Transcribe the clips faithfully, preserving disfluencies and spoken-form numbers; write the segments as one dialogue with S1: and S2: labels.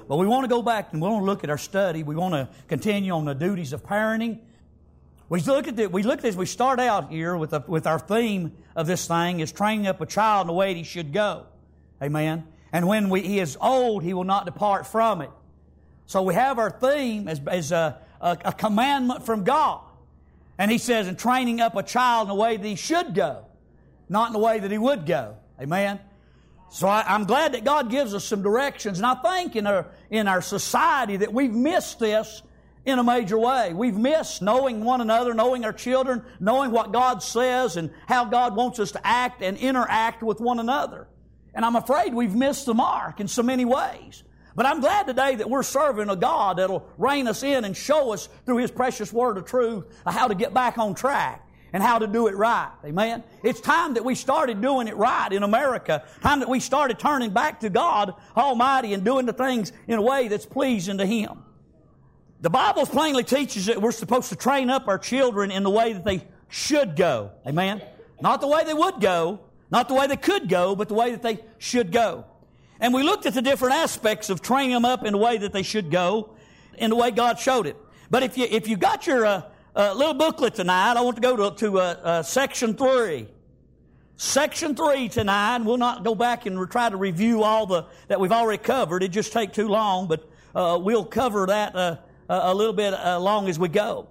S1: But we want to go back and we want to look at our study. We want to continue on the duties of parenting. We look at the, we look at this. We start out here with a, with our theme of this thing is training up a child in the way that he should go. Amen. And when we, he is old, he will not depart from it. So we have our theme as, as a, a, a commandment from God. And he says, in training up a child in the way that he should go, not in the way that he would go. Amen. So I, I'm glad that God gives us some directions. And I think in our, in our society that we've missed this in a major way. We've missed knowing one another, knowing our children, knowing what God says and how God wants us to act and interact with one another. And I'm afraid we've missed the mark in so many ways. But I'm glad today that we're serving a God that'll rein us in and show us through His precious Word of truth how to get back on track and how to do it right. Amen? It's time that we started doing it right in America. Time that we started turning back to God Almighty and doing the things in a way that's pleasing to Him. The Bible plainly teaches that we're supposed to train up our children in the way that they should go. Amen? Not the way they would go, not the way they could go, but the way that they should go. And we looked at the different aspects of training them up in the way that they should go, in the way God showed it. But if you if you got your uh, uh, little booklet tonight, I want to go to, to uh, uh, section three. Section three tonight. We'll not go back and try to review all the that we've already covered. It'd just take too long, but uh, we'll cover that uh, a little bit uh, long as we go.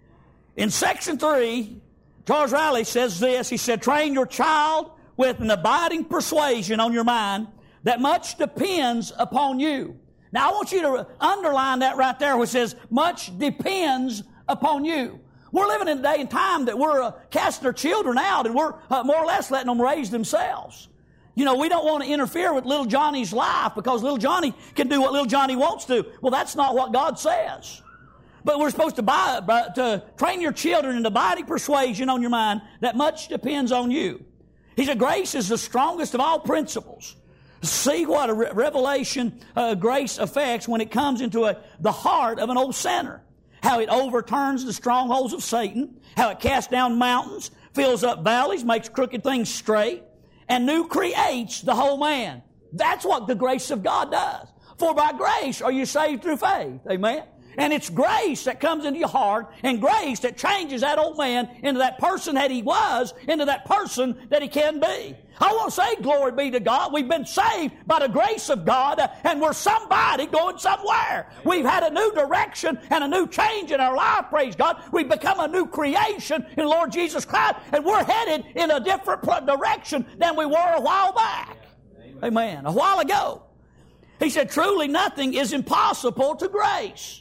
S1: In section three, Charles Riley says this. He said, train your child with an abiding persuasion on your mind that much depends upon you. Now, I want you to underline that right there, which says, much depends upon you. We're living in a day and time that we're uh, casting our children out, and we're uh, more or less letting them raise themselves. You know, we don't want to interfere with little Johnny's life because little Johnny can do what little Johnny wants to. Well, that's not what God says. But we're supposed to, buy, to train your children in abiding persuasion on your mind that much depends on you. He said, grace is the strongest of all principles. See what a re- revelation uh, grace affects when it comes into a, the heart of an old sinner. How it overturns the strongholds of Satan. How it casts down mountains, fills up valleys, makes crooked things straight, and new creates the whole man. That's what the grace of God does. For by grace are you saved through faith. Amen? And it's grace that comes into your heart and grace that changes that old man into that person that he was, into that person that he can be. I want to say glory be to God. We've been saved by the grace of God and we're somebody going somewhere. We've had a new direction and a new change in our life, praise God. We've become a new creation in the Lord Jesus Christ and we're headed in a different direction than we were a while back. Amen. Amen. A while ago. He said, truly nothing is impossible to grace.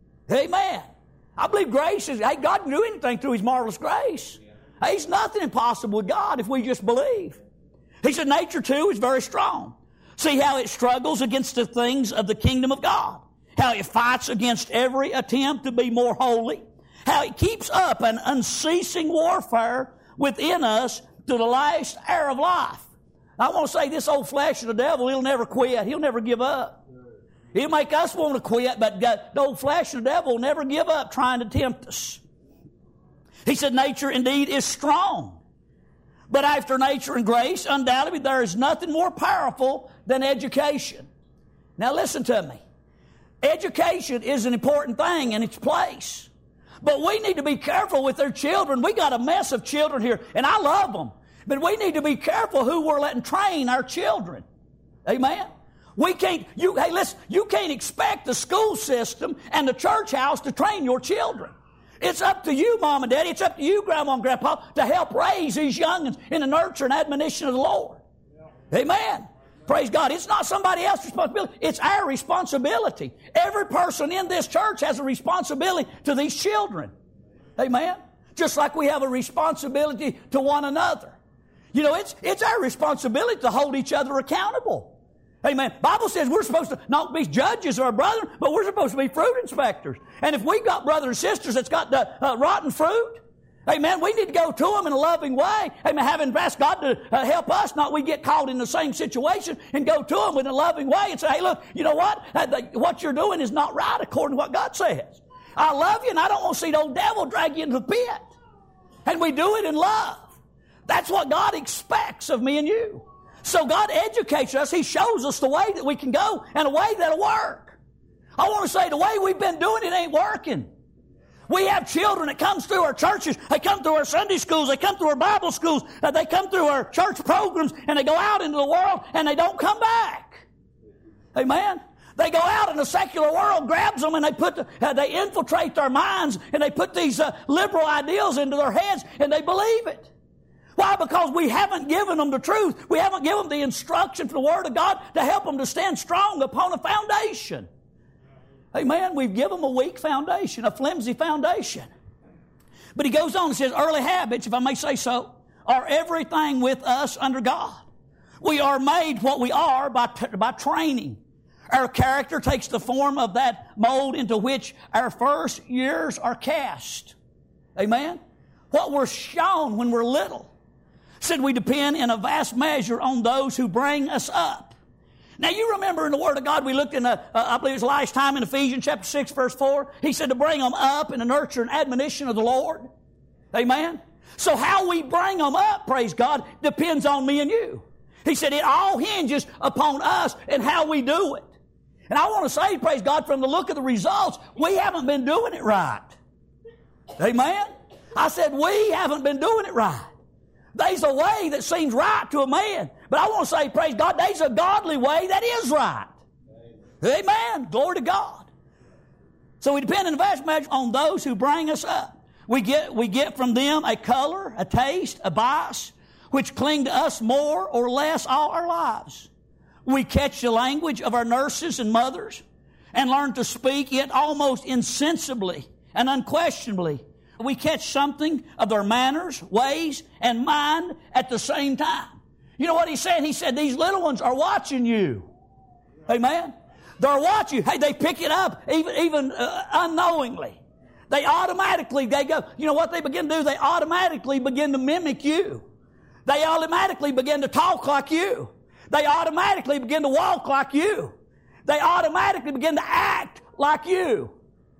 S1: Amen. I believe grace is, hey, God can do anything through His marvelous grace. Hey, there's nothing impossible with God if we just believe. He said nature too is very strong. See how it struggles against the things of the kingdom of God. How it fights against every attempt to be more holy. How it keeps up an unceasing warfare within us to the last hour of life. I want to say this old flesh of the devil, he'll never quit. He'll never give up. He'll make us want to quit, but the old flesh of the devil will never give up trying to tempt us. He said nature indeed is strong. But after nature and grace, undoubtedly there is nothing more powerful than education. Now listen to me. Education is an important thing in its place. But we need to be careful with their children. We got a mess of children here, and I love them. But we need to be careful who we're letting train our children. Amen? We can't, you, hey listen, you can't expect the school system and the church house to train your children. It's up to you, Mom and Daddy. It's up to you, Grandma and Grandpa, to help raise these young'uns in the nurture and admonition of the Lord. Yeah. Amen. Praise God. It's not somebody else's responsibility. It's our responsibility. Every person in this church has a responsibility to these children. Amen. Just like we have a responsibility to one another. You know, it's, it's our responsibility to hold each other accountable. Amen. Bible says we're supposed to not be judges of our brother, but we're supposed to be fruit inspectors. And if we've got brothers and sisters that's got the uh, rotten fruit, amen, we need to go to them in a loving way. Amen. Having asked God to uh, help us, not we get caught in the same situation, and go to them in a loving way and say, hey, look, you know what? Uh, the, what you're doing is not right according to what God says. I love you, and I don't want to see the old devil drag you into the pit. And we do it in love. That's what God expects of me and you. So God educates us. He shows us the way that we can go and a way that'll work. I want to say the way we've been doing it ain't working. We have children that come through our churches, they come through our Sunday schools, they come through our Bible schools, uh, they come through our church programs, and they go out into the world and they don't come back. Amen? They go out and the secular world grabs them and they put the, uh, they infiltrate their minds and they put these uh, liberal ideals into their heads and they believe it. Why? Because we haven't given them the truth. We haven't given them the instruction from the Word of God to help them to stand strong upon a foundation. Amen. We've given them a weak foundation, a flimsy foundation. But he goes on and says, early habits, if I may say so, are everything with us under God. We are made what we are by, t- by training. Our character takes the form of that mold into which our first years are cast. Amen. What we're shown when we're little. Said we depend in a vast measure on those who bring us up. Now, you remember in the Word of God, we looked in, the, uh, I believe it was last time in Ephesians chapter six, verse four. He said to bring them up in the nurture and admonition of the Lord. Amen? So how we bring them up, praise God, depends on me and you. He said it all hinges upon us and how we do it. And I want to say, praise God, from the look of the results, we haven't been doing it right. Amen? I said we haven't been doing it right. There's a way that seems right to a man. But I want to say, praise God, there's a godly way that is right. Amen. Amen. Glory to God. So we depend in vast measure on those who bring us up. We get, we get from them a color, a taste, a bias, which cling to us more or less all our lives. We catch the language of our nurses and mothers and learn to speak it almost insensibly and unquestionably. We catch something of their manners, ways, and mind at the same time. You know what he said? He said, these little ones are watching you. Amen? They're watching you. Hey, they pick it up even, even uh, unknowingly. They automatically, they go, you know what they begin to do? They automatically begin to mimic you. They automatically begin to talk like you. They automatically begin to walk like you. They automatically begin to act like you.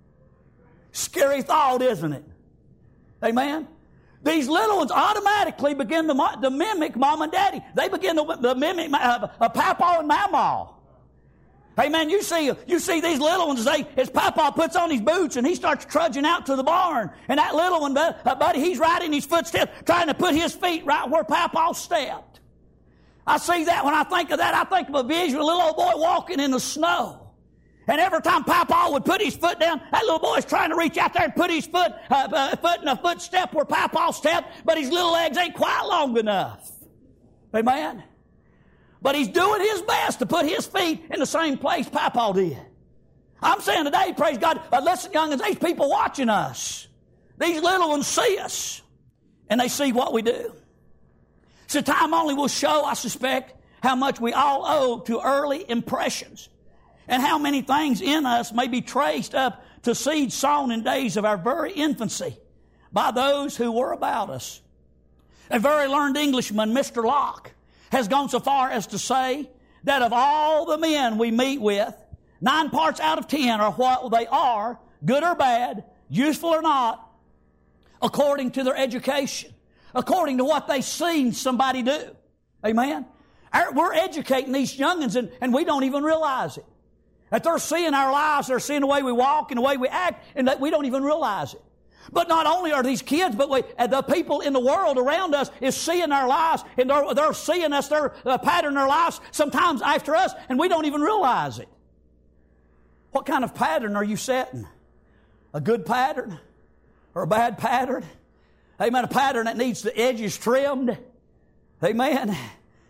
S1: Scary thought, isn't it? Amen? These little ones automatically begin to, to mimic mom and daddy. They begin to, to mimic uh, uh, Papa and Mama. Amen. You see, you see these little ones, they, as Papa puts on his boots and he starts trudging out to the barn. And that little one, uh, buddy, he's right in his footsteps, trying to put his feet right where Papa stepped. I see that. When I think of that, I think of a vision of a little old boy walking in the snow. And every time Papa would put his foot down, that little boy's trying to reach out there and put his foot, uh, uh, foot in a footstep where Papa stepped, but his little legs ain't quite long enough. Amen? But he's doing his best to put his feet in the same place Papa did. I'm saying today, praise God, but listen, young'uns, these people watching us. These little ones see us, and they see what we do. So time only will show, I suspect, how much we all owe to early impressions. And how many things in us may be traced up to seeds sown in days of our very infancy by those who were about us. A very learned Englishman, Mister Locke, has gone so far as to say that of all the men we meet with, nine parts out of ten are what they are, good or bad, useful or not, according to their education, according to what they've seen somebody do. Amen? We're educating these young'uns and, and we don't even realize it. That they're seeing our lives, they're seeing the way we walk and the way we act, and that we don't even realize it. But not only are these kids, but we, the people in the world around us is seeing our lives, and they're, they're seeing us, they're uh, patterning their lives sometimes after us, and we don't even realize it. What kind of pattern are you setting? A good pattern or a bad pattern? Amen. A pattern that needs the edges trimmed. Amen.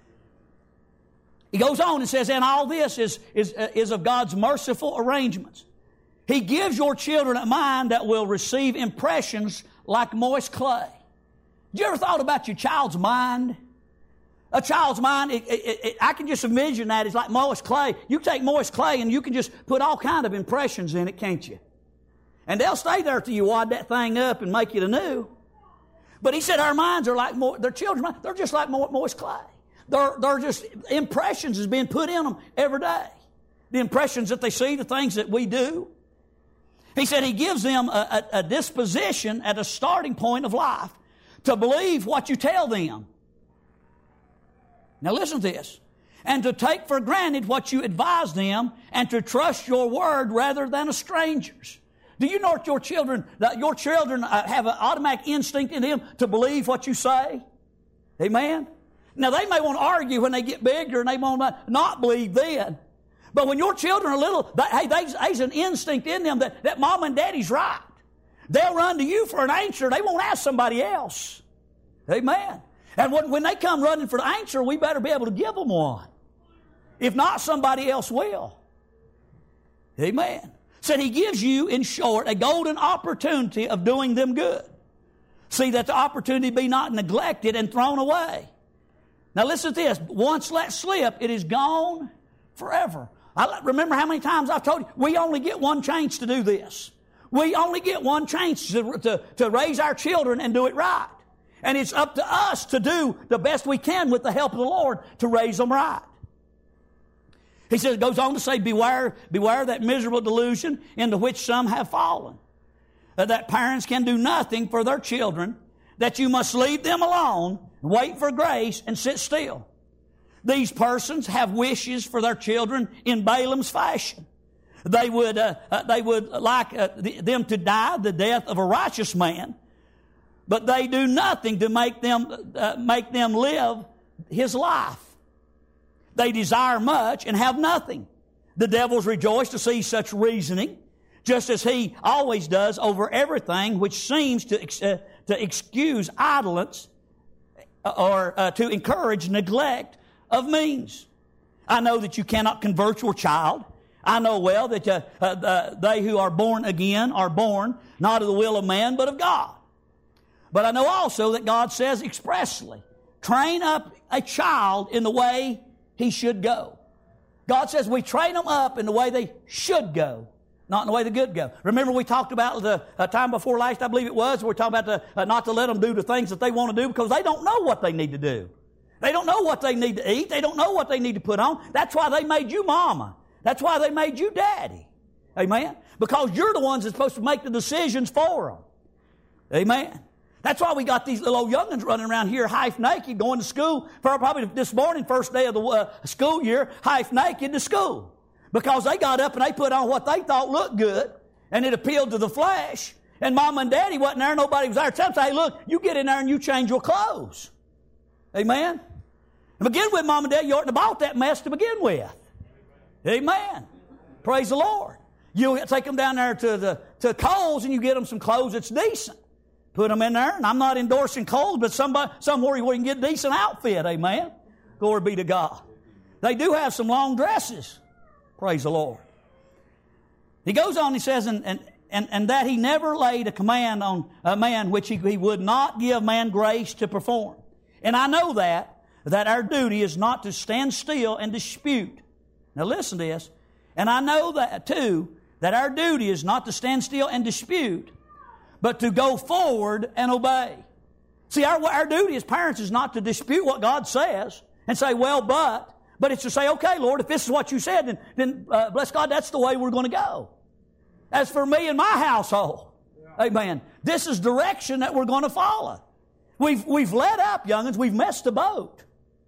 S1: He goes on and says, and all this is, is, uh, is of God's merciful arrangements. He gives your children a mind that will receive impressions like moist clay. Did you ever thought about your child's mind? A child's mind, it, it, it, I can just envision that. It's like moist clay. You take moist clay and you can just put all kind of impressions in it, can't you? And they'll stay there till you wad that thing up and make it anew. But he said our minds are like, mo- their children's minds, they're just like mo- moist clay. They're, they're just, impressions is being put in them every day. The impressions that they see, the things that we do. He said he gives them a, a, a disposition at a starting point of life to believe what you tell them. Now listen to this. and to take for granted what you advise them, and to trust your word rather than a stranger's. Do you know that your children, that your children have an automatic instinct in them to believe what you say? Amen? Now, they may want to argue when they get bigger, and they want to not believe then. But when your children are little, they, hey, there's, there's an instinct in them that, that mom and daddy's right. They'll run to you for an answer. They won't ask somebody else. Amen? And when, when they come running for the answer, we better be able to give them one. If not, somebody else will. Amen. Said He gives you, in short, a golden opportunity of doing them good. See that the opportunity be not neglected and thrown away. Now listen to this. Once let slip, it is gone forever. I remember how many times I've told you, we only get one chance to do this. We only get one chance to, to, to raise our children and do it right. And it's up to us to do the best we can with the help of the Lord to raise them right. He says, it goes on to say, beware, beware that miserable delusion into which some have fallen. That parents can do nothing for their children, that you must leave them alone, wait for grace, and sit still. These persons have wishes for their children in Balaam's fashion. They would, uh, uh, they would like uh, them to die the death of a righteous man, but they do nothing to make them, uh, make them live his life. They desire much and have nothing. The devils rejoice to see such reasoning, just as he always does over everything which seems to, uh, to excuse idleness or uh, to encourage neglect of means. I know that you cannot convert your child. I know well that uh, uh, uh, they who are born again are born not of the will of man, but of God. But I know also that God says expressly, train up a child in the way he should go. God says we train them up in the way they should go, not in the way they could go. Remember we talked about the uh, time before last, I believe it was, we were talking about the, uh, not to let them do the things that they want to do because they don't know what they need to do. They don't know what they need to eat. They don't know what they need to put on. That's why they made you mama. That's why they made you daddy. Amen? Because you're the ones that's supposed to make the decisions for them. Amen? That's why we got these little old young'uns running around here half naked going to school. For probably this morning, first day of the uh, school year, half naked to school. Because they got up and they put on what they thought looked good and it appealed to the flesh. And mom and daddy wasn't there. Nobody was there. Tell them, hey, look, you get in there and you change your clothes. Amen? To begin with, mom and dad, you oughtn't have bought that mess to begin with. Amen. Praise the Lord. You take them down there to the to Kohl's and you get them some clothes that's decent. Put them in there, and I'm not endorsing Kohl's, but somebody, somewhere where you can get a decent outfit, amen? Glory be to God. They do have some long dresses. Praise the Lord. He goes on, he says, and, and, and, and that he never laid a command on a man which he, he would not give man grace to perform. And I know that, that our duty is not to stand still and dispute. Now listen to this. And I know that, too, that our duty is not to stand still and dispute, but to go forward and obey. See, our, our duty as parents is not to dispute what God says and say, well, but, but it's to say, okay, Lord, if this is what you said, then, then uh, bless God, that's the way we're going to go. As for me and my household, yeah. Amen, this is direction that we're going to follow. We've, we've let up, young'uns. We've messed the boat.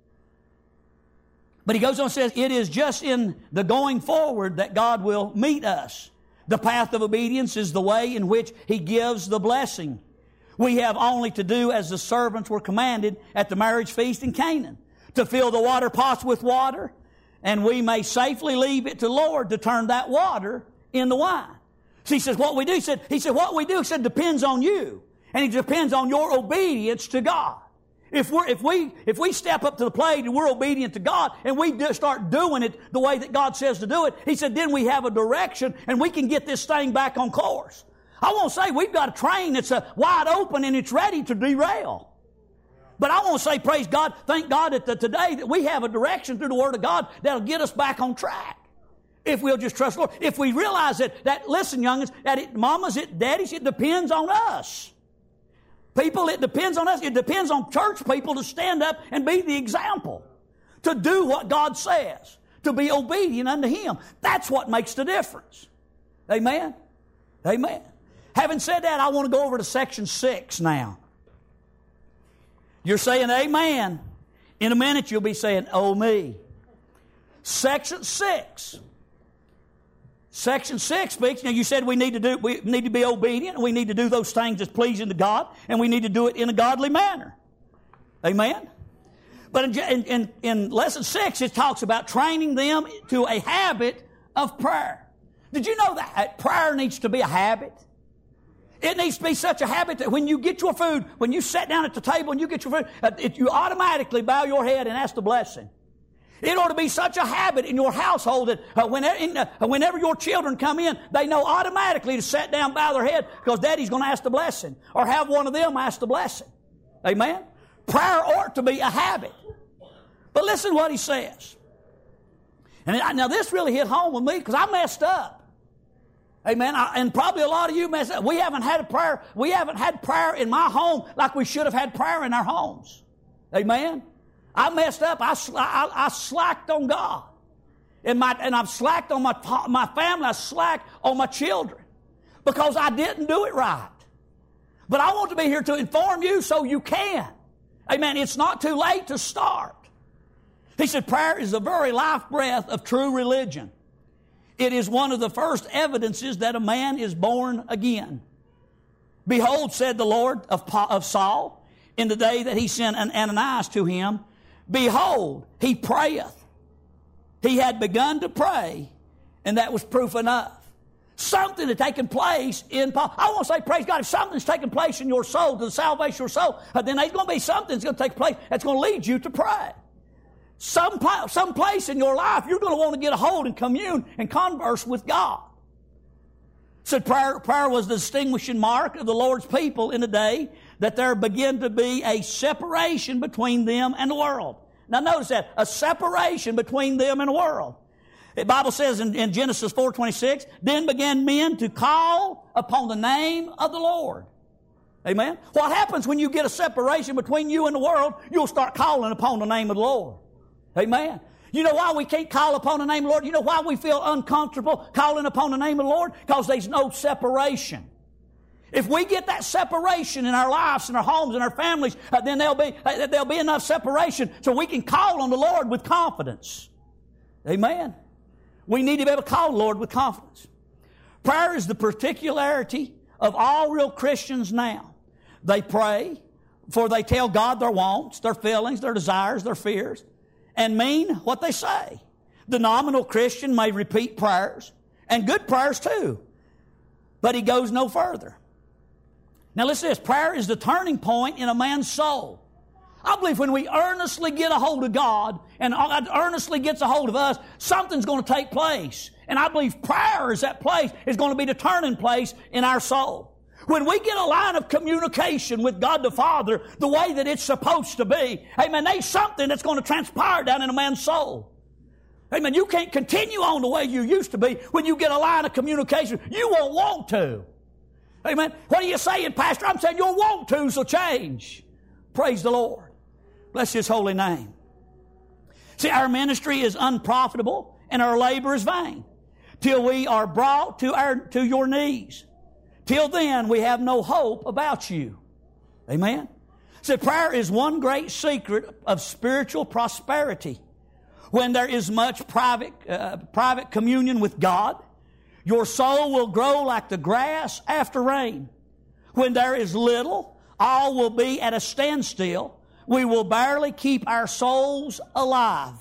S1: But he goes on and says, it is just in the going forward that God will meet us. The path of obedience is the way in which He gives the blessing. We have only to do as the servants were commanded at the marriage feast in Canaan, to fill the water pots with water, and we may safely leave it to the Lord to turn that water into wine. So he says, what we do, he said, he said, what we do, he said, depends on you. And it depends on your obedience to God. If we're, if we, if we step up to the plate and we're obedient to God and we do start doing it the way that God says to do it, he said, then we have a direction and we can get this thing back on course. I won't say we've got a train that's uh, wide open and it's ready to derail. But I want to say, praise God, thank God that the, today that we have a direction through the Word of God that'll get us back on track. If we'll just trust the Lord. If we realize that, that listen, youngins, that it, mamas, it, daddies, it depends on us. People, it depends on us. It depends on church people to stand up and be the example. To do what God says. To be obedient unto Him. That's what makes the difference. Amen? Amen. Having said that, I want to go over to section six now. You're saying amen. In a minute you'll be saying, oh me. Section six. Section six speaks, now you said we need to do, we need to be obedient, and we need to do those things that's pleasing to God, and we need to do it in a godly manner. Amen? But in, in, in lesson six, it talks about training them to a habit of prayer. Did you know that prayer needs to be a habit? It needs to be such a habit that when you get your food, when you sit down at the table and you get your food, uh, it, you automatically bow your head and ask the blessing. It ought to be such a habit in your household that uh, whenever, in, uh, whenever your children come in, they know automatically to sit down, bow their head, because Daddy's going to ask the blessing, or have one of them ask the blessing. Amen? Prayer ought to be a habit. But listen what he says. And it, now this really hit home with me because I messed up. Amen. I, and probably a lot of you messed up. We haven't had a prayer. We haven't had prayer in my home like we should have had prayer in our homes. Amen. I messed up. I, I, I slacked on God. And, my, and I've slacked on my, my family. I slacked on my children because I didn't do it right. But I want to be here to inform you so you can. Amen. It's not too late to start. He said prayer is the very life breath of true religion. It is one of the first evidences that a man is born again. Behold, said the Lord of, of Saul, in the day that he sent an Ananias to him, behold, he prayeth. He had begun to pray, and that was proof enough. Something had taken place in Paul. I want to say, praise God, if something's taken place in your soul, to the salvation of your soul, then there's going to be something that's going to take place that's going to lead you to pray. Some, some place in your life, you're going to want to get a hold and commune and converse with God. So prayer, prayer was the distinguishing mark of the Lord's people in the day that there began to be a separation between them and the world. Now notice that, a separation between them and the world. The Bible says in, in Genesis four twenty-six, then began men to call upon the name of the Lord. Amen? What happens when you get a separation between you and the world? You'll start calling upon the name of the Lord. Amen. You know why we can't call upon the name of the Lord? You know why we feel uncomfortable calling upon the name of the Lord? Because there's no separation. If we get that separation in our lives, in our homes, in our families, uh, then there'll be, uh, there'll be enough separation so we can call on the Lord with confidence. Amen. We need to be able to call the Lord with confidence. Prayer is the particularity of all real Christians now. They pray, for they tell God their wants, their feelings, their desires, their fears, and mean what they say. The nominal Christian may repeat prayers, and good prayers too, but he goes no further. Now listen to this. Prayer is the turning point in a man's soul. I believe when we earnestly get a hold of God, and God earnestly gets a hold of us, something's going to take place. And I believe prayer is that place, is going to be the turning place in our soul. When we get a line of communication with God the Father the way that it's supposed to be, amen, there's something that's going to transpire down in a man's soul. Amen, you can't continue on the way you used to be when you get a line of communication. You won't want to. Amen. What are you saying, Pastor? I'm saying your want to's will change. Praise the Lord. Bless His holy name. See, our ministry is unprofitable and our labor is vain till we are brought to our to your knees. Till then, we have no hope about you. Amen? So prayer is one great secret of spiritual prosperity. When there is much private, uh, private communion with God, your soul will grow like the grass after rain. When there is little, all will be at a standstill. We will barely keep our souls alive.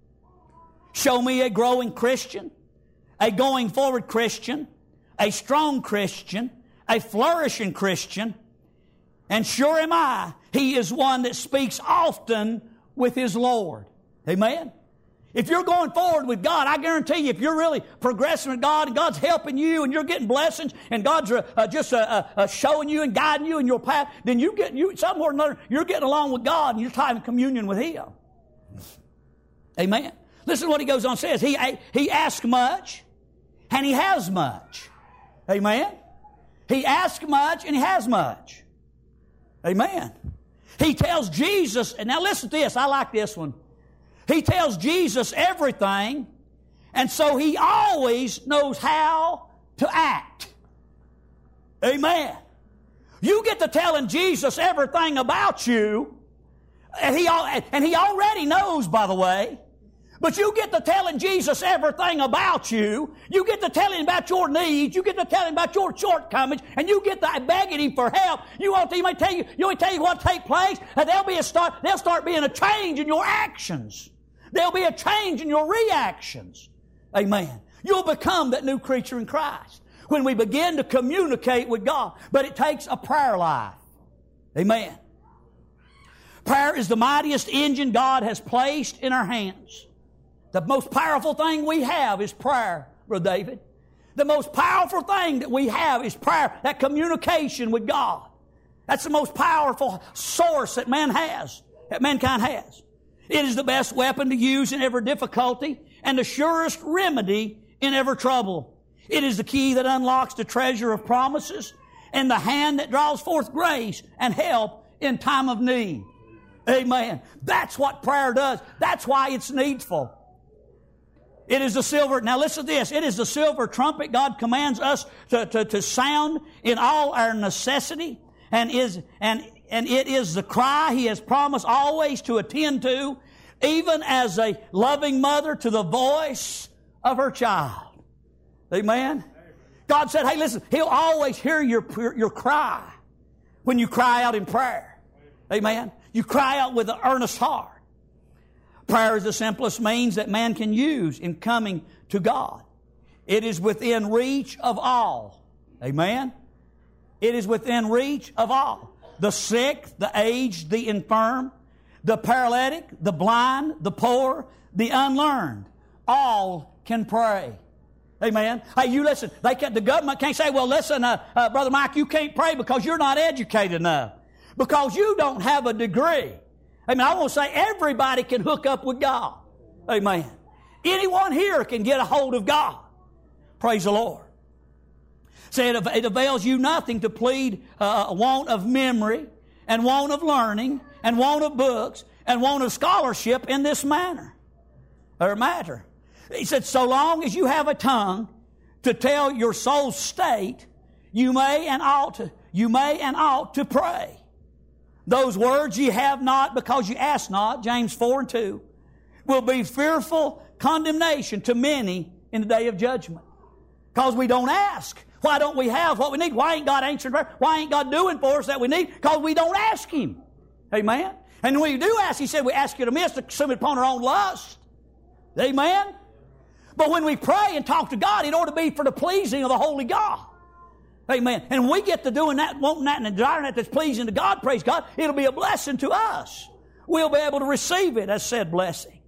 S1: Show me a growing Christian, a going forward Christian, a strong Christian, a flourishing Christian, and sure am I, he is one that speaks often with his Lord. Amen? If you're going forward with God, I guarantee you, if you're really progressing with God and God's helping you and you're getting blessings and God's uh, uh, just uh, uh, showing you and guiding you in your path, then you get you somewhere or another, you're getting along with God and you're having communion with Him. Amen? Listen to what he goes on and says. He, he asks much and he has much. Amen? He asks much and he has much. Amen. He tells Jesus, and now listen to this, I like this one. He tells Jesus everything, and so he always knows how to act. Amen. You get to telling Jesus everything about you, and he, and he already knows, by the way, But you get to telling Jesus everything about you. You get to telling Him about your needs. You get to telling Him about your shortcomings. And you get to begging Him for help. You want to, He may tell you, you want to tell you what take place. And there'll be a start, there'll start being a change in your actions. There'll be a change in your reactions. Amen. You'll become that new creature in Christ when we begin to communicate with God. But it takes a prayer life. Amen. Prayer is the mightiest engine God has placed in our hands. The most powerful thing we have is prayer, Brother David. The most powerful thing that we have is prayer, that communication with God. That's the most powerful source that man has, that mankind has. It is the best weapon to use in every difficulty and the surest remedy in every trouble. It is the key that unlocks the treasure of promises and the hand that draws forth grace and help in time of need. Amen. That's what prayer does. That's why it's needful. It is the silver, now listen to this, it is the silver trumpet God commands us to, to, to sound in all our necessity, and is and and it is the cry He has promised always to attend to, even as a loving mother to the voice of her child. Amen? God said, hey listen, He'll always hear your, your cry when you cry out in prayer. Amen? You cry out with an earnest heart. Prayer is the simplest means that man can use in coming to God. It is within reach of all. Amen? It is within reach of all. The sick, the aged, the infirm, the paralytic, the blind, the poor, the unlearned. All can pray. Amen? Hey, you listen. They can, the government can't say, well, listen, uh, uh, Brother Mike, you can't pray because you're not educated enough. Because you don't have a degree. Amen. I want to say everybody can hook up with God. Amen. Anyone here can get a hold of God. Praise the Lord. Say it, it avails you nothing to plead uh, want of memory and want of learning and want of books and want of scholarship in this manner or matter. He said, so long as you have a tongue to tell your soul's state, you may and ought to, you may and ought to pray. Those words ye have not because you ask not, James four and two, will be fearful condemnation to many in the day of judgment. Because we don't ask. Why don't we have what we need? Why ain't God answering prayer? Why ain't God doing for us that we need? Because we don't ask Him. Amen? And when we do ask, He said we ask you to miss to consume it upon our own lust. Amen? But when we pray and talk to God, it ought to be for the pleasing of the Holy God. Amen. And when we get to doing that, wanting that, and desiring that that's pleasing to God, praise God, it'll be a blessing to us. We'll be able to receive it as said blessing.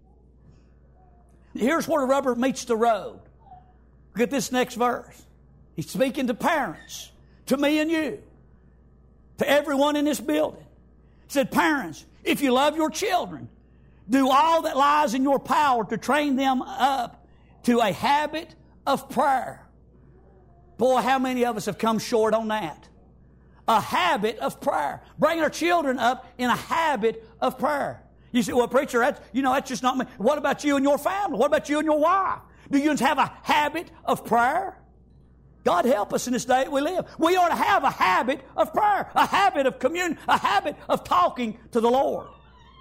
S1: Here's where the rubber meets the road. Look at this next verse. He's speaking to parents, to me and you, to everyone in this building. He said, parents, if you love your children, do all that lies in your power to train them up to a habit of prayer. Boy, how many of us have come short on that? A habit of prayer. Bringing our children up in a habit of prayer. You say, well, preacher, that's, you know, that's just not me. What about you and your family? What about you and your wife? Do you have a habit of prayer? God help us in this day that we live. We ought to have a habit of prayer, a habit of communion, a habit of talking to the Lord.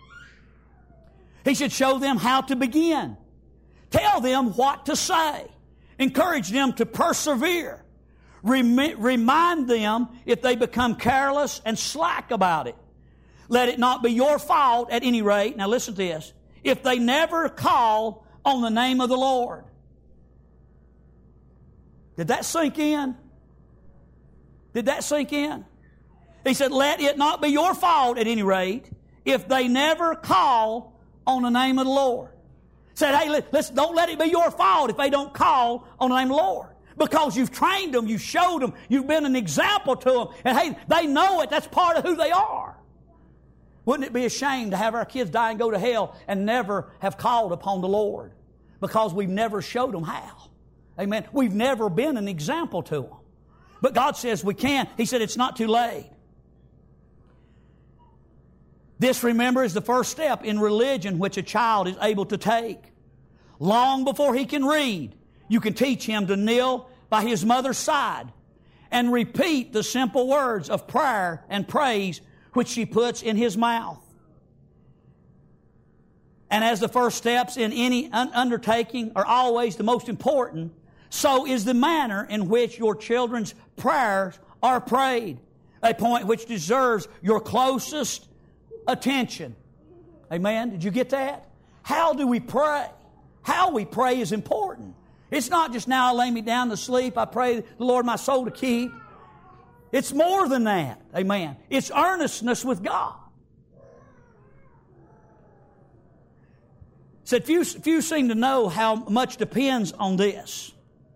S1: He should show them how to begin. Tell them what to say. Encourage them to persevere. Remind them if they become careless and slack about it. Let it not be your fault at any rate. Now listen to this. If they never call on the name of the Lord. Did that sink in? Did that sink in? He said, let it not be your fault at any rate if they never call on the name of the Lord. Said, hey, let's, don't let it be your fault if they don't call on the name of the Lord. Because you've trained them, you've showed them, you've been an example to them. And hey, they know it. That's part of who they are. Wouldn't it be a shame to have our kids die and go to hell and never have called upon the Lord? Because we've never showed them how. Amen. We've never been an example to them. But God says we can. He said it's not too late. This, remember, is the first step in religion which a child is able to take. Long before he can read, you can teach him to kneel by his mother's side and repeat the simple words of prayer and praise which she puts in his mouth. And as the first steps in any un- undertaking are always the most important, so is the manner in which your children's prayers are prayed, a point which deserves your closest attention. Amen? Did you get that? How do we pray? How we pray is important. It's not just now I lay me down to sleep, I pray the Lord my soul to keep. It's more than that. Amen. It's earnestness with God. Said few, few seem to know how much depends on this.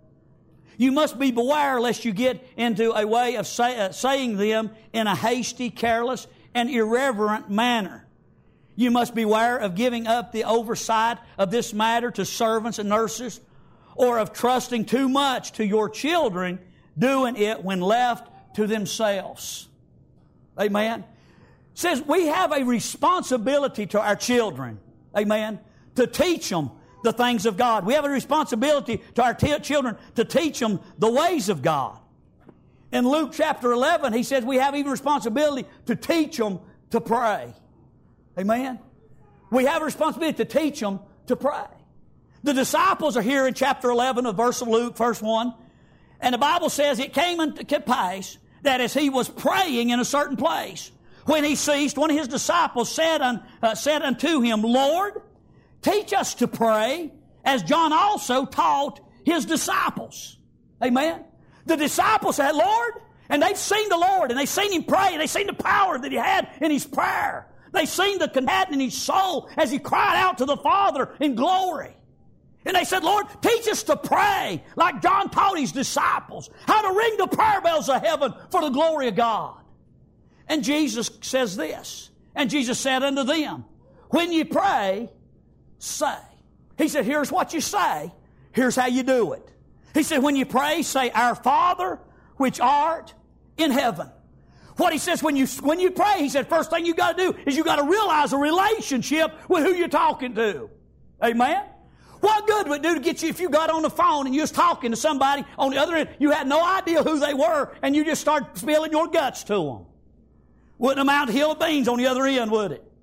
S1: You must be beware lest you get into a way of say, uh, saying them in a hasty, careless, and irreverent manner. You must beware of giving up the oversight of this matter to servants and nurses, or of trusting too much to your children, doing it when left to themselves. Amen. It says we have a responsibility to our children. Amen. To teach them the things of God. We have a responsibility to our t- children to teach them the ways of God. In Luke chapter eleven, he says we have even responsibility to teach them to pray. Amen? We have a responsibility to teach them to pray. The disciples are here in chapter eleven of verse of Luke, verse one. And the Bible says it came to pass that as he was praying in a certain place, when he ceased, one of his disciples said, un, uh, said unto him, Lord, teach us to pray, as John also taught his disciples. Amen? The disciples said, Lord, and they've seen the Lord, and they've seen him pray, and they've seen the power that he had in his prayer. They've seen the content in his soul as he cried out to the Father in glory. And they said, Lord, teach us to pray like John taught his disciples, how to ring the prayer bells of heaven for the glory of God. And Jesus says this, and Jesus said unto them, when you pray, say. He said, here's what you say. Here's how you do it. He said, when you pray, say, Our Father, which art in heaven. What he says, when you, when you pray, he said, first thing you got to do is you got to realize a relationship with who you're talking to. Amen? What good would it do to get you if you got on the phone and you was talking to somebody on the other end, you had no idea who they were, and you just started spilling your guts to them? Wouldn't amount to a hill of beans on the other end, would it?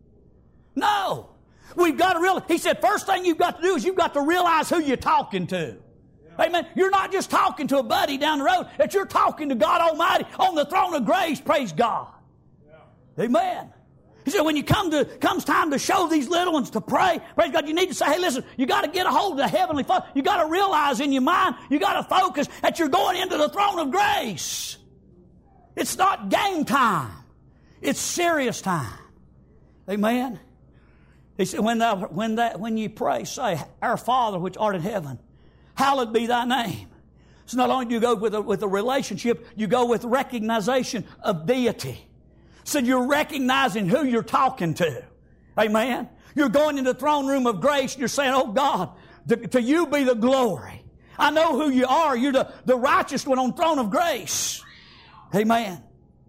S1: No. We've got to realize, he said, first thing you've got to do is you've got to realize who you're talking to. Yeah. Amen. You're not just talking to a buddy down the road, that you're talking to God Almighty on the throne of grace, praise God. Yeah. Amen. He said, when you come to, comes time to show these little ones to pray, praise God, you need to say, hey, listen, you got to get a hold of the Heavenly Father. You got to realize in your mind, you got to focus that you're going into the throne of grace. It's not game time. It's serious time. Amen. He said, when, thou, when, that, when you pray, say, Our Father which art in heaven, hallowed be thy name. So not only do you go with a, with a relationship, you go with recognition of deity. So you're recognizing who you're talking to. Amen? You're going into the throne room of grace and you're saying, oh God, to, to you be the glory. I know who you are. You're the, the righteous one on the throne of grace. Amen.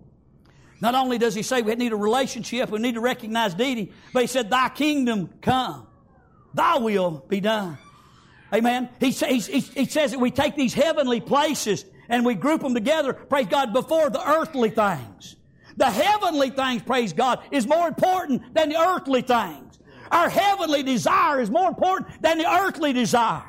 S1: Not only does he say we need a relationship, we need to recognize deity, but he said, Thy kingdom come. Thy will be done. Amen. He, he, he says that we take these heavenly places and we group them together, praise God, before the earthly things. The heavenly things, praise God, is more important than the earthly things. Our heavenly desire is more important than the earthly desire.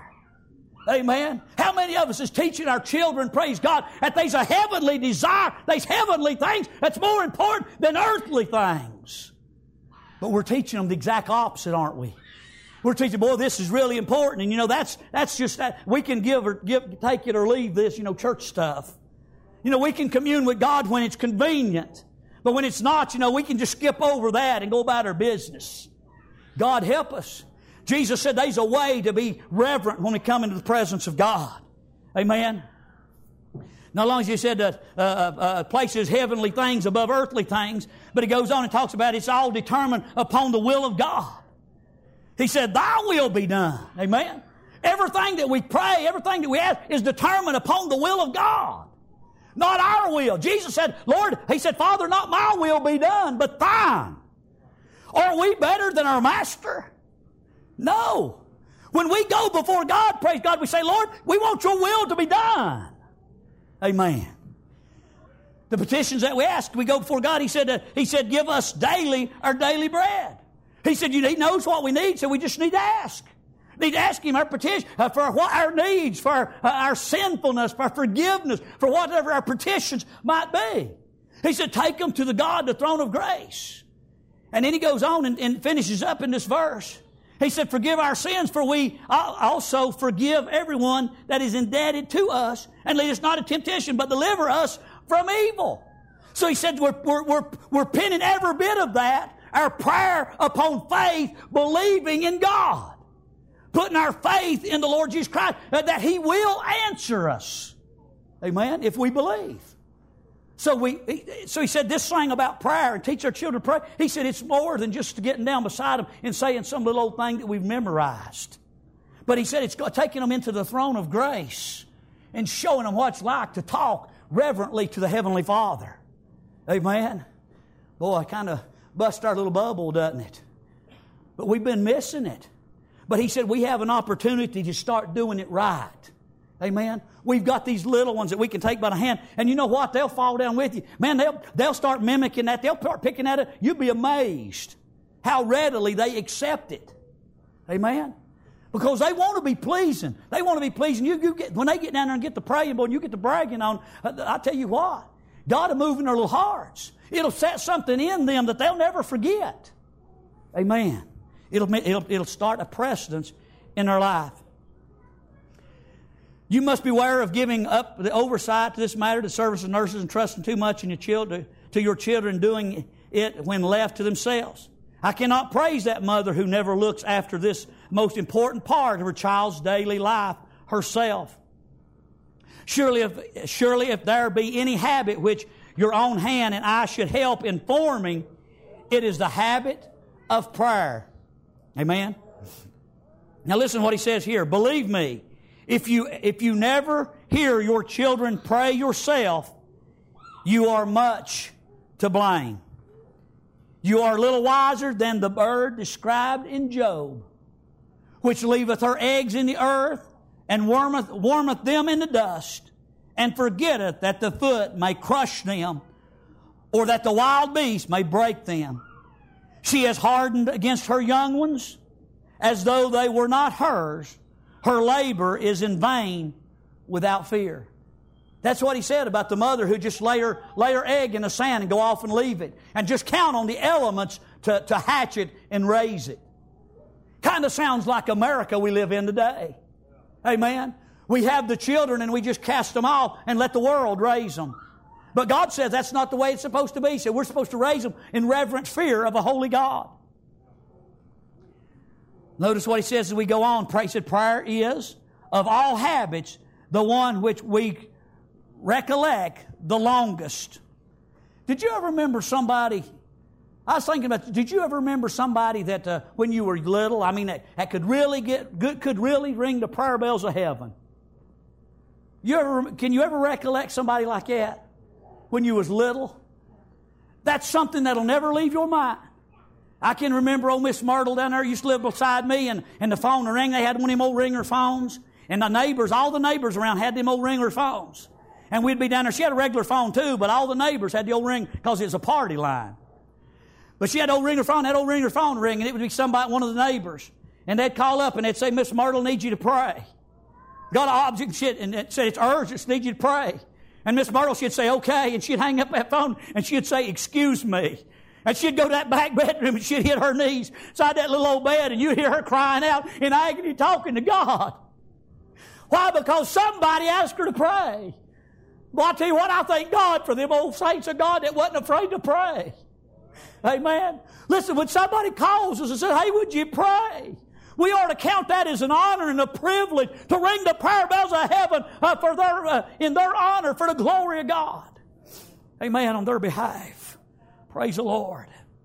S1: Amen. How many of us is teaching our children, praise God, that there's a heavenly desire, there's heavenly things that's more important than earthly things? But we're teaching them the exact opposite, aren't we? We're teaching, boy, this is really important. And you know, that's, that's just that. We can give or give, take it or leave this, you know, church stuff. You know, we can commune with God when it's convenient. But when it's not, you know, we can just skip over that and go about our business. God help us. Jesus said there's a way to be reverent when we come into the presence of God. Amen. Not long as he said that uh, uh, places heavenly things above earthly things, but he goes on and talks about it's all determined upon the will of God. He said, Thy will be done. Amen. Everything that we pray, everything that we ask is determined upon the will of God. Not our will. Jesus said, Lord, he said, Father, not my will be done, but thine. Are we better than our master? No. When we go before God, praise God, we say, Lord, we want your will to be done. Amen. The petitions that we ask, we go before God. He said, uh, He said, give us daily our daily bread. He said, He knows what we need, so we just need to ask. Need to ask Him our petition, uh, for what our needs, for our, uh, our sinfulness, for forgiveness, for whatever our petitions might be. He said, take them to the God, the throne of grace. And then he goes on and, and finishes up in this verse. He said, forgive our sins, for we also forgive everyone that is indebted to us, and lead us not into temptation, but deliver us from evil. So he said, we're, we're, we're, we're pinning every bit of that, our prayer upon faith, believing in God. Putting our faith in the Lord Jesus Christ, that He will answer us. Amen? If we believe. So we, so he said this thing about prayer and teach our children to pray. He said it's more than just getting down beside them and saying some little old thing that we've memorized. But he said it's taking them into the throne of grace and showing them what it's like to talk reverently to the Heavenly Father. Amen? Boy, it kind of busts our little bubble, doesn't it? But we've been missing it. But he said we have an opportunity to start doing it right. Amen? We've got these little ones that we can take by the hand. And you know what? They'll fall down with you. Man, they'll, they'll start mimicking that. They'll start picking at it. You'll be amazed how readily they accept it. Amen? Because they want to be pleasing. They want to be pleasing. You, you get, when they get down there and get the praying, boy, and you get the bragging on, I tell you what, God will move in their little hearts. It'll set something in them that they'll never forget. Amen. It'll, it'll, it'll start a precedence in their life. You must beware of giving up the oversight to this matter to service of nurses and trusting too much in your children, to your children doing it when left to themselves. I cannot praise that mother who never looks after this most important part of her child's daily life herself. Surely if, surely if there be any habit which your own hand and I should help in forming, it is the habit of prayer. Amen? Now listen to what he says here. Believe me, if you, if you never hear your children pray yourself, you are much to blame. You are a little wiser than the bird described in Job, which leaveth her eggs in the earth, and warmeth, warmeth them in the dust, and forgetteth that the foot may crush them, or that the wild beast may break them. She has hardened against her young ones, as though they were not hers. Her labor is in vain without fear. That's what he said about the mother who just lay her, lay her egg in the sand and go off and leave it, and just count on the elements to, to hatch it and raise it. Kind of sounds like America we live in today. Amen? We have the children and we just cast them off and let the world raise them. But God says that's not the way it's supposed to be. He said we're supposed to raise them in reverent fear of a holy God. Notice what he says as we go on. He said prayer is, of all habits, the one which we recollect the longest. Did you ever remember somebody, I was thinking about, did you ever remember somebody that uh, when you were little, I mean, that, that could really get, good, could really ring the prayer bells of heaven? You ever, can you ever recollect somebody like that when you was little? That's something that'll never leave your mind. I can remember old Miss Myrtle down there used to live beside me, and, and the phone would ring. They had one of them old ringer phones. And the neighbors, all the neighbors around had them old ringer phones. And we'd be down there. She had a regular phone too, but all the neighbors had the old ring because it was a party line. But she had old ringer phone, that old ringer phone ring, and it would be somebody, one of the neighbors. And they'd call up and they'd say, Miss Myrtle needs you to pray. Got an object and shit, and it said, it's urgent, needs you to pray. And Miss Myrtle, she'd say, okay, and she'd hang up that phone and she'd say, excuse me. And she'd go to that back bedroom and she'd hit her knees inside that little old bed, and you'd hear her crying out in agony, talking to God. Why? Because somebody asked her to pray. Well, I'll tell you what, I thank God for them old saints of God that wasn't afraid to pray. Amen. Listen, when somebody calls us and says, hey, would you pray? We ought to count that as an honor and a privilege to ring the prayer bells of heaven uh, for their, uh, in their honor for the glory of God. Amen, on their behalf. Praise the Lord.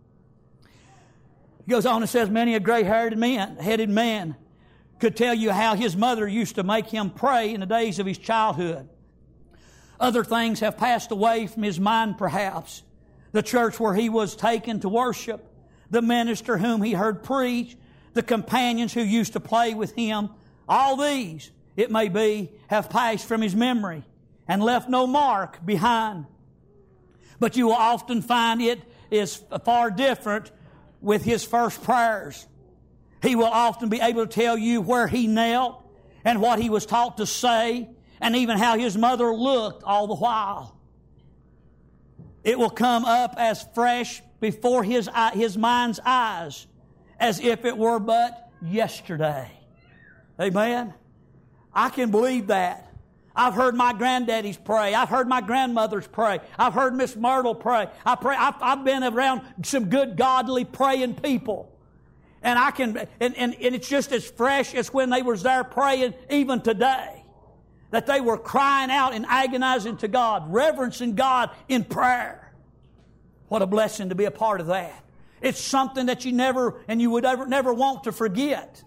S1: He goes on and says, many a gray-haired man, headed man could tell you how his mother used to make him pray in the days of his childhood. Other things have passed away from his mind, perhaps. The church where he was taken to worship, the minister whom he heard preach, the companions who used to play with him. All these, it may be, have passed from his memory and left no mark behind. But you will often find it is far different with his first prayers. He will often be able to tell you where he knelt and what he was taught to say and even how his mother looked all the while. It will come up as fresh before his, his mind's eyes as if it were but yesterday. Amen? I can believe that. I've heard my granddaddies pray. I've heard my grandmothers pray. I've heard Miss Myrtle pray. I pray. I've, I've been around some good, godly, praying people. And I can, and, and, and it's just as fresh as when they was there praying even today. That they were crying out and agonizing to God, reverencing God in prayer. What a blessing to be a part of that. It's something that you never, and you would ever, never want to forget.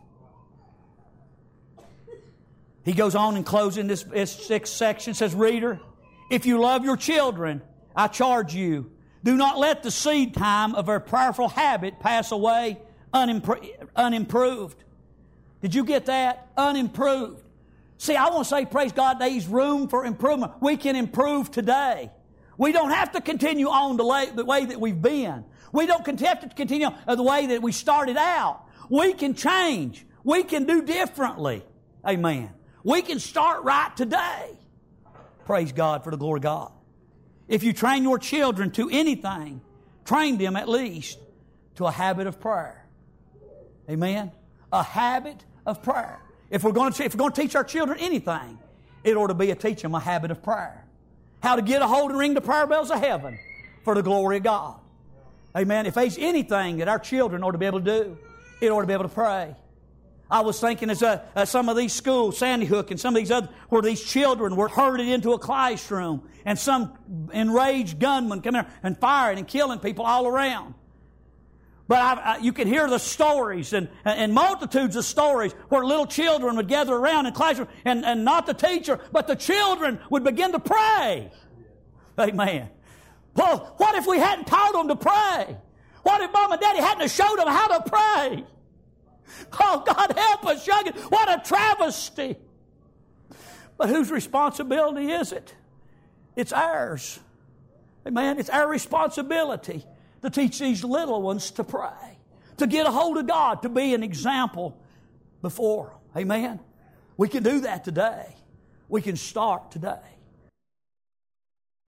S1: He goes on in closing this, this sixth section, says, Reader, if you love your children, I charge you, do not let the seed time of a prayerful habit pass away unimpro- unimproved. Did you get that? Unimproved. See, I want to say, praise God, there's room for improvement. We can improve today. We don't have to continue on the way, the way that we've been. We don't have to continue the way that we started out. We can change. We can do differently. Amen. We can start right today. Praise God for the glory of God. If you train your children to anything, train them at least to a habit of prayer. Amen? A habit of prayer. If we're going to, if we're going to teach our children anything, it ought to be to teach them a habit of prayer. How to get a hold and ring the prayer bells of heaven for the glory of God. Amen? If there's anything that our children ought to be able to do, it ought to be able to pray. I was thinking as uh, uh, some of these schools, Sandy Hook and some of these other, where these children were herded into a classroom and some enraged gunman come in and firing and killing people all around. But I, I, you can hear the stories and, and multitudes of stories where little children would gather around in classroom and, and not the teacher, but the children would begin to pray. Amen. Well, what if we hadn't taught them to pray? What if Mom and Daddy hadn't showed them how to pray? Oh, God help us, youngin'. What a travesty. But whose responsibility is it? It's ours. Amen. It's our responsibility to teach these little ones to pray, to get a hold of God, to be an example before them. Amen. We can do that today. We can start today.